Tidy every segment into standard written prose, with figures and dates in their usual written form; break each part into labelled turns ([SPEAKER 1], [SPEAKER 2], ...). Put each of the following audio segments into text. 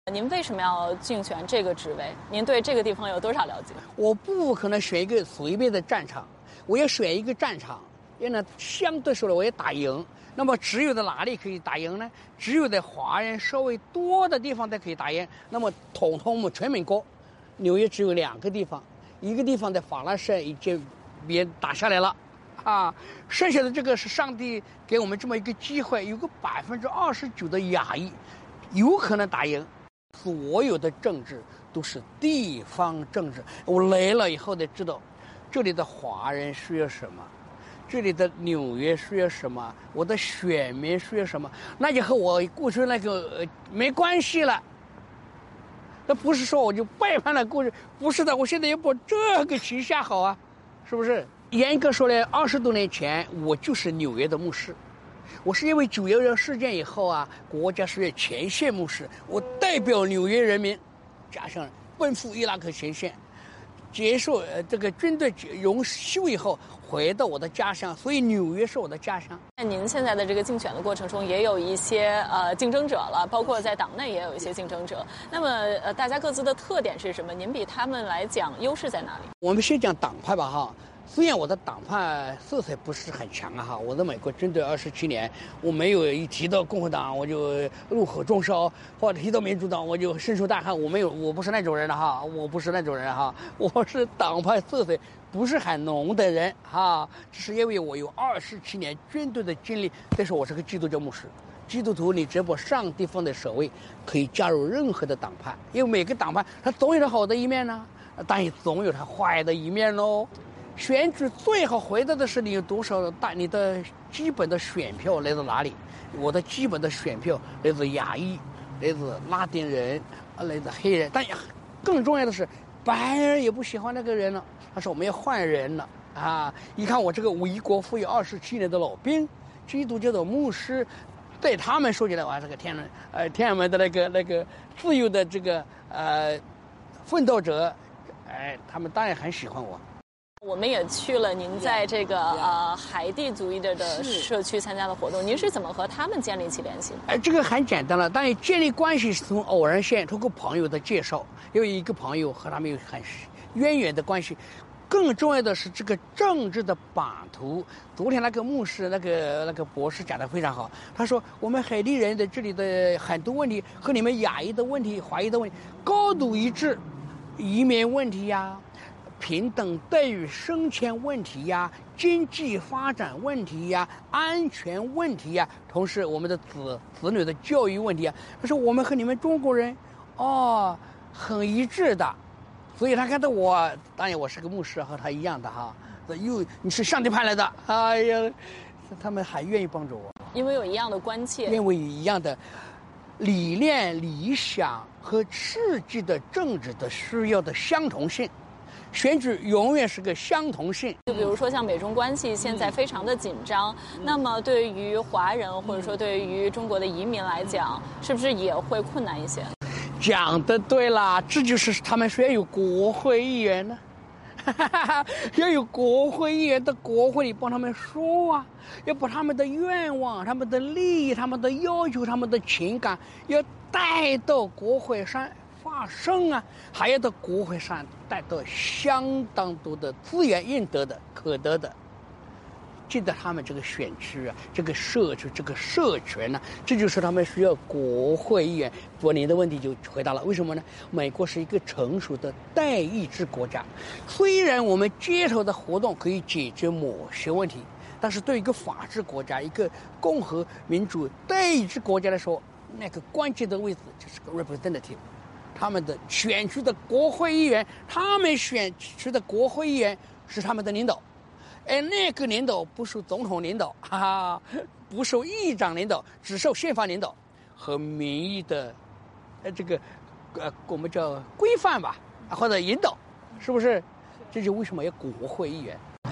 [SPEAKER 1] 您为什么要竞选这个职位？您对这个地方有多少了解？
[SPEAKER 2] 我不可能选一个随便的战场，我要选一个战场，也呢相对说来我也打赢。那么只有在哪里可以打赢呢？只有在华人稍微多的地方才可以打赢。那么统统我们全美国，纽约只有2个地方，一个地方在法拉盛已经别打下来了，剩下的这个是上帝给我们这么一个机会，有个29%的亚裔有可能打赢。所有的政治都是地方政治，我来了以后才知道，这里的华人需要什么。这里的纽约需要什么？我的选民需要什么？那就和我过去那个没关系了。那不是说我就背叛了过去，不是的，我现在要把这个旗下好啊，是不是？严格说来，20多年前我就是纽约的牧师，我是因为9·11事件以后国家需要前线牧师，我代表纽约人民，加上奔赴伊拉克前线。结束这个军队永休以后，回到我的家乡，所以纽约是我的家乡。
[SPEAKER 1] 在您现在的这个竞选的过程中，也有一些竞争者了，包括在党内也有一些竞争者。那么大家各自的特点是什么？您比他们来讲优势在哪里？
[SPEAKER 2] 我们先讲党派吧虽然我的党派色彩不是很强我在美国军队27年，我没有一提到共和党我就怒火中烧，或者提到民主党我就深受大汗，我不是那种人我不是那种人我是党派色彩不是很浓的人只是因为我有27年军队的经历。再说我是个基督教牧师，基督徒你只要把上帝放在首位，可以加入任何的党派，因为每个党派它总有它好的一面但也总有它坏的一面咯。选举最好回答的是你有多少你的基本的选票来自哪里。我的基本的选票来自亚裔，来自拉丁人，来自黑人。但更重要的是白人也不喜欢那个人了，他说我们要换人了一看我这个为国服役27年的老兵，基督教的牧师，对他们说起来我还是个天安门的那个自由的这个奋斗者，他们当然很喜欢我。
[SPEAKER 1] 我们也去了您在这个海地族裔的社区参加的活动，您是怎么和他们建立起联系的？
[SPEAKER 2] 这个很简单了，当然建立关系是从偶然间通过朋友的介绍，有一个朋友和他们有很渊源的关系。更重要的是这个政治的版图。昨天那个牧师那个博士讲得非常好，他说我们海地人的这里的很多问题和你们亚裔的问题、华裔的问题高度一致，移民问题平等待遇升迁问题经济发展问题安全问题同时我们的子女的教育问题他说我们和你们中国人很一致的。所以他看到我，当然我是个牧师，和他一样的你是上帝派来的，哎呀，他们还愿意帮助我，
[SPEAKER 1] 因为有一样的关切，
[SPEAKER 2] 因为有一样的理念、理想和实际的政治的需要的相同性。选举永远是个相同性。
[SPEAKER 1] 就比如说像美中关系现在非常的紧张，那么对于华人或者说对于中国的移民来讲，是不是也会困难一些？
[SPEAKER 2] 讲得对啦，这就是他们说要有国会议员呢，要有国会议员到国会里帮他们说要把他们的愿望、他们的利益、他们的要求、他们的情感要带到国会上发声还要到国会上带到相当多的资源应得的、可得的。进到他们这个选区这个社区、这个社权这就是他们需要国会议员。不过您的问题就回答了，为什么呢？美国是一个成熟的代议制国家，虽然我们街头的活动可以解决某些问题，但是对一个法治国家、一个共和民主代议制国家来说，那个关键的位置就是个 representative， 他们的选区的国会议员，他们选区的国会议员是他们的领导。那个领导不受总统领导不受议长领导，只受宪法领导和民意的这个我们叫规范吧，或者引导，是不是？这就为什么要国会议员。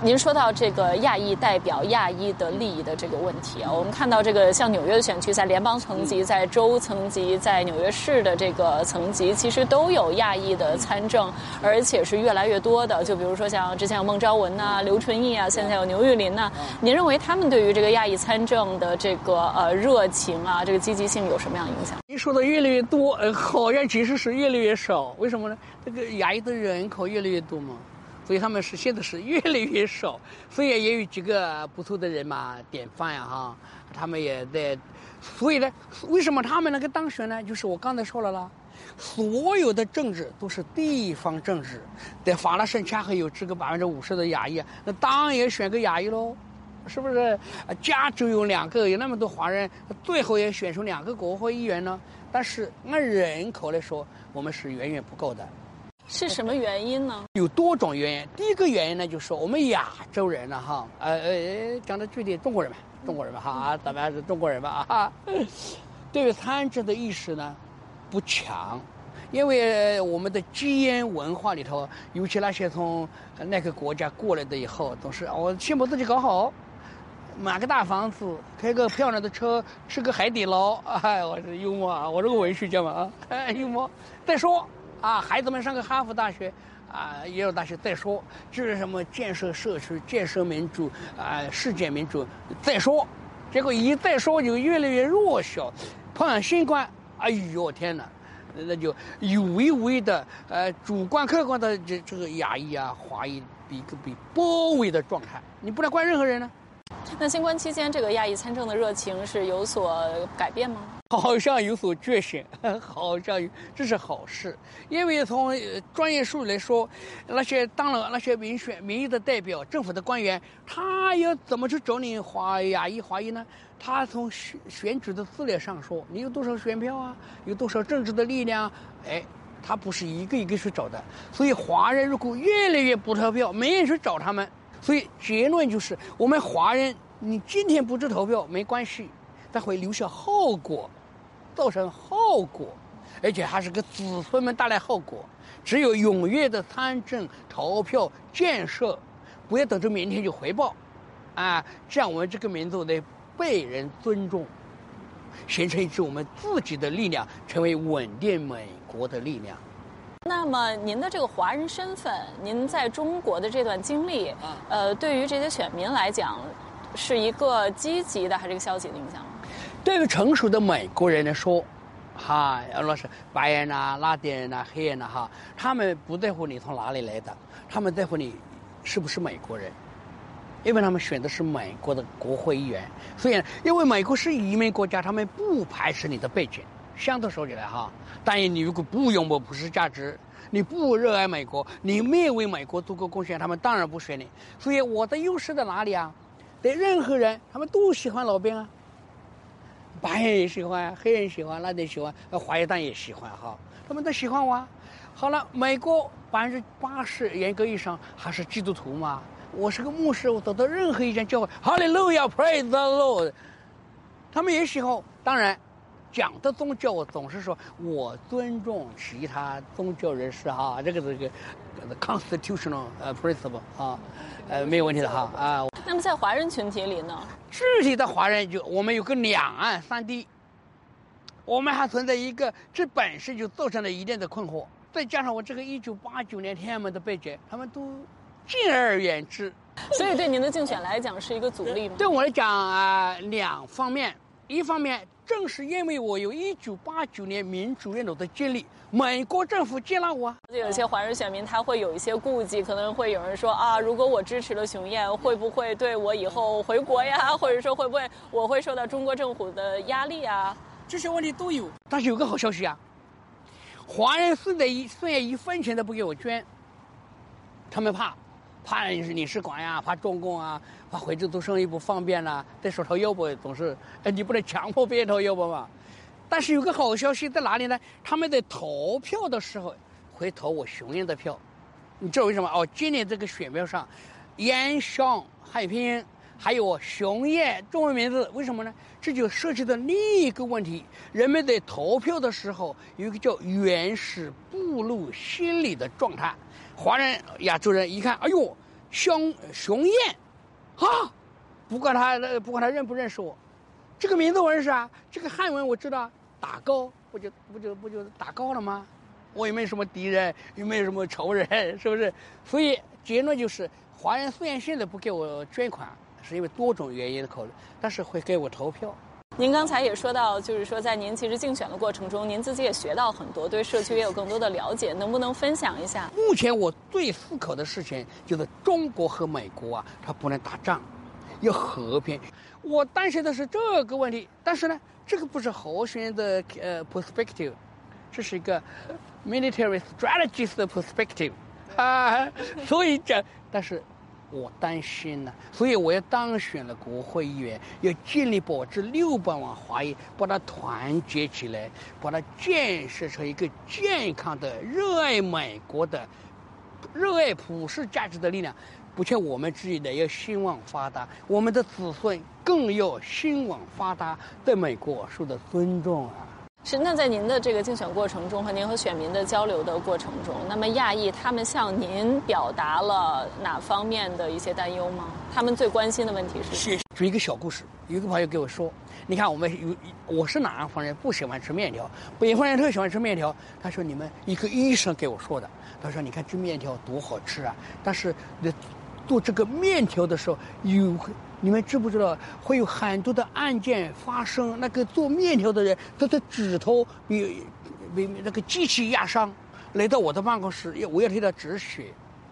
[SPEAKER 1] 您说到这个亚裔代表亚裔的利益的这个问题啊，我们看到这个像纽约的选区，在联邦层级、在州层级、在纽约市的这个层级，其实都有亚裔的参政，而且是越来越多的。就比如说像之前有孟昭文呐、刘纯义啊，现在有牛玉林呐。您认为他们对于这个亚裔参政的这个热情啊，这个积极性有什么样影响？
[SPEAKER 2] 你说的越来越多，好像其实是越来越少。为什么呢？这个亚裔的人口越来越多嘛。所以他们现在是越来越少，所以也有几个不错的人嘛，典范呀哈，他们也在，所以呢，为什么他们能够当选呢？就是我刚才说了啦，所有的政治都是地方政治，在法拉盛恰好有这个50%的亚裔，那当然也选个亚裔喽，是不是？加州有2个，有那么多华人，最后也选出2个国会议员呢。但是按人口来说，我们是远远不够的。
[SPEAKER 1] 是什么原因呢？
[SPEAKER 2] 有多种原因。第一个原因呢，就是我们亚洲人呢，哈，讲的具体中国人吧，哈，咱们还是中国人吧，哈，对于参政的意识呢不强，因为我们的基因文化里头，尤其那些从那个国家过来的以后，都是我先把自己搞好，买个大房子，开个漂亮的车，吃个海底捞，哎，我是幽默啊，我是个文学家嘛啊，幽默。再说。孩子们上个哈佛大学，耶鲁大学再说，这是什么建设社区、建设民主世界民主再说，结果一再说就越来越弱小，碰上新冠，哎呦天哪，那就有意无意的主观客观的这个亚裔啊、华裔被包围的状态，你不能怪任何人呢。
[SPEAKER 1] 那新冠期间，这个亚裔参政的热情是有所改变吗？
[SPEAKER 2] 好像有所觉醒，好像这是好事，因为从专业术语来说，那些当了那些民意的代表、政府的官员，他要怎么去找你亚裔华裔呢？他从选举的资料上说，你有多少选票啊，有多少政治的力量，哎，他不是一个一个去找的。所以华人如果越来越不投票，没人去找他们，所以结论就是我们华人，你今天不去投票没关系，但会留下后果。造成后果，而且还是给子孙们带来后果。只有踊跃的参政、投票、建设，不要等着明天就回报，这样我们这个民族得被人尊重，形成一支我们自己的力量，成为稳定美国的力量。
[SPEAKER 1] 那么您的这个华人身份，您在中国的这段经历，对于这些选民来讲，是一个积极的还是一个消极的影响？
[SPEAKER 2] 对于成熟的美国人来说，那是白人呐、拉丁人呐、黑人呐，他们不在乎你从哪里来的，他们在乎你是不是美国人，因为他们选的是美国的国会议员。所以，因为美国是移民国家，他们不排斥你的背景。相对说起来当然你如果不拥抱普世价值，你不热爱美国，你没有为美国做过贡献，他们当然不选你。所以我的优势在哪里啊？对任何人，他们都喜欢老兵啊。白人也喜欢，黑人喜欢，拉丁喜欢，华裔当然也喜欢他们都喜欢我。好了，美国80%严格意义上还是基督徒嘛。我是个牧师，我走到任何一间教会，哈利路亚 ，Praise the Lord， 他们也喜欢。当然，讲的宗教我总是说我尊重其他宗教人士这个 constitutional principle 没有问题的
[SPEAKER 1] 那么在华人群体里呢？
[SPEAKER 2] 具体的华人我们有个两岸三地，我们还存在一个，这本身就造成了一定的困惑。再加上我这个1989年天安门的背景，他们都敬而远之。
[SPEAKER 1] 所以对您的竞选来讲是一个阻力吗？
[SPEAKER 2] 对我来讲两方面，一方面正是因为我有1989年民主运动的经历，美国政府接纳我。
[SPEAKER 1] 有些华人选民他会有一些顾忌，可能会有人说如果我支持了熊燕，会不会对我以后回国呀，或者说会不会我会受到中国政府的压力啊？
[SPEAKER 2] 这些问题都有。但是有个好消息华人虽然1分钱都不给我捐，他们怕领事馆呀，怕中共怕回去做生意不方便再说投腰包总是你不能强迫别人投腰包嘛。但是有个好消息在哪里呢？他们在投票的时候会投我熊燕的票。你知道为什么？今年这个选票上，严翔汉语拼音还有熊燕中文名字，为什么呢？这就涉及到另一个问题，人们在投票的时候有一个叫原始部落心理的状态。华人亚洲人一看，哎呦， 熊燕，啊，不管他认不认识我，这个名字我认识啊，这个汉文我知道，打高不就打高了吗？我也没什么敌人，也没有什么仇人，是不是？所以结论就是，华人虽然现在不给我捐款，是因为多种原因的考虑，但是会给我投票。
[SPEAKER 1] 您刚才也说到，就是说在您其实竞选的过程中，您自己也学到很多，对社区也有更多的了解，能不能分享一下？
[SPEAKER 2] 目前我最思考的事情就是中国和美国啊，它不能打仗，要和平。我担心的是这个问题，但是呢，这个不是候选人的perspective， 这是一个 military strategist 的 perspective 啊，所以但是我担心呢，所以我也当选了国会议员，要尽力保持600万华裔，把它团结起来，把它建设成一个健康的、热爱美国的、热爱普世价值的力量。不仅我们自己的要兴旺发达，我们的子孙更要兴旺发达，在美国受到尊重啊。
[SPEAKER 1] 是，那在您的这个竞选过程中和您和选民的交流的过程中，那么亚裔他们向您表达了哪方面的一些担忧吗？他们最关心的问题是什么？
[SPEAKER 2] 举一个小故事，有一个朋友给我说，你看我是南方人，不喜欢吃面条，北方人特喜欢吃面条。他说你们一个医生给我说的，他说你看这面条多好吃啊，但是做这个面条的时候你们知不知道会有很多的案件发生？那个做面条的人，他的指头被那个机器压伤，来到我的办公室，我要替他止血。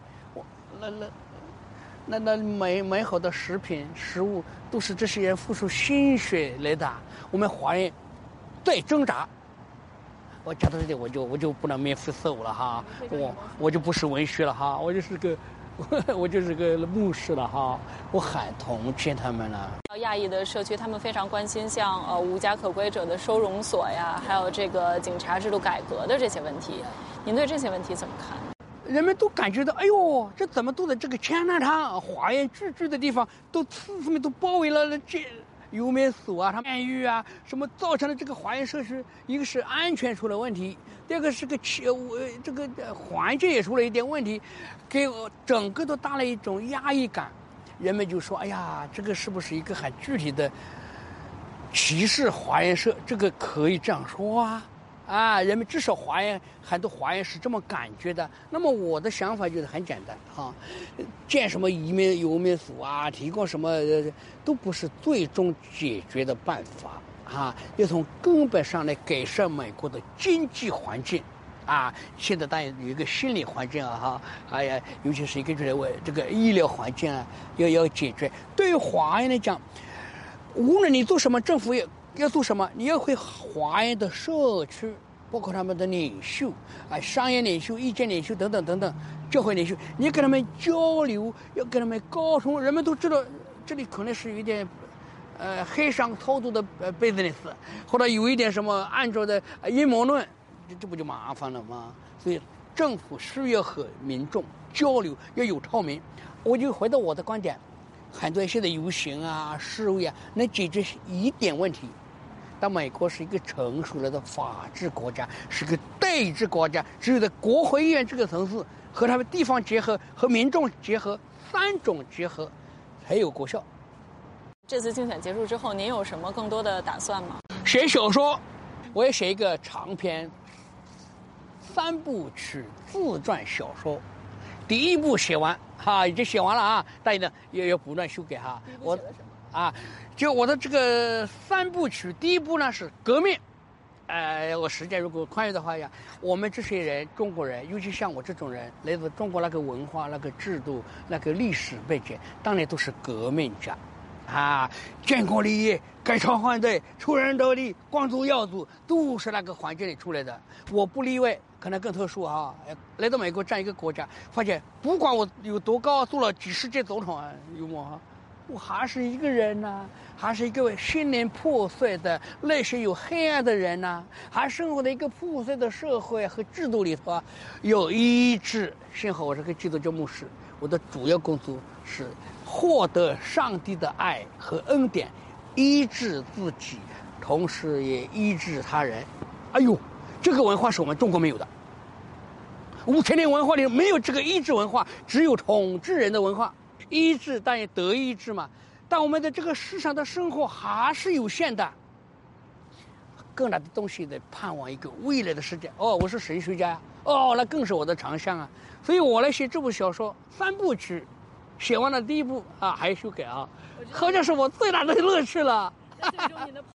[SPEAKER 2] 那美好的食物都是这些人付出心血来的，我们华人在挣扎。我讲到这里，我就不能免费收了哈，我就不是文学了哈，我就是个牧师了哈，我很同情他们了。
[SPEAKER 1] 亚裔的社区，他们非常关心像无家可归者的收容所呀，还有这个警察制度改革的这些问题。您对这些问题怎么看？
[SPEAKER 2] 人们都感觉到，哎呦，这怎么都在这个加拿大华人聚居的地方，都四面都包围了这游民所啊，他们监狱啊，什么造成了这个华人社区，一个是安全出了问题，第二个是这个环境也出了一点问题，给我整个都带来一种压抑感。人们就说，哎呀，这个是不是一个很具体的歧视华人社？这个可以这样说啊，人们至少很多华人是这么感觉的。那么我的想法就是很简单啊，建什么游民所啊，提供什么都不是最终解决的办法啊，要从根本上来改善美国的经济环境啊。现在当然有一个心理环境啊哎呀，尤其是一个这个医疗环境啊，要解决。对于华人来讲，无论你做什么，政府要做什么，你要会华人的社区，包括他们的领袖啊，商业领袖、意见领袖等等等等，教会领袖，你跟他们交流，要跟他们沟通，人们都知道这里可能是有一点黑商操作的business，或者有一点什么按照的阴谋论，这不就麻烦了吗？所以政府需要和民众交流，要有透明。我就回到我的观点，很多现在游行啊、示威啊，能解决一点问题。但美国是一个成熟了的法治国家，是个代制国家，只有在国会议员这个层次和他们地方结合、和民众结合3种结合，才有果效。
[SPEAKER 1] 这次竞选结束之后，您有什么更多的打算吗？
[SPEAKER 2] 写小说，我也写一个长篇3部曲自传小说，第1部写完已经写完了啊，但是呢要不断修改哈。
[SPEAKER 1] 我写了什么？
[SPEAKER 2] 就我的这个3部曲，第1部呢是革命，我时间如果宽裕的话呀，我们这些人中国人，尤其像我这种人，来自中国那个文化、那个制度、那个历史背景，当年都是革命家，建国立业、改朝换代、出人头地、光宗耀祖，都是那个环境里出来的。我不例外，可能更特殊来到美国这样一个国家，发现不管我有多高，做了几十届总统有我我还是一个人呐，还是一个心灵破碎的、内心有黑暗的人呐，还生活在一个破碎的社会和制度里头有医治。幸好我是个基督教牧师，我的主要工作是获得上帝的爱和恩典，医治自己，同时也医治他人。哎呦，这个文化是我们中国没有的。 5000年文化里没有这个医治文化，只有统治人的文化。医治当然得医治嘛，但我们的这个世上的生活还是有限的。更大的东西得盼望一个未来的世界。哦，我是神学家呀，哦，那更是我的长项啊。所以我来写这部小说3部曲，写完了第1部啊，还修改啊，好像是我最大的乐趣了。
[SPEAKER 1] 最终你的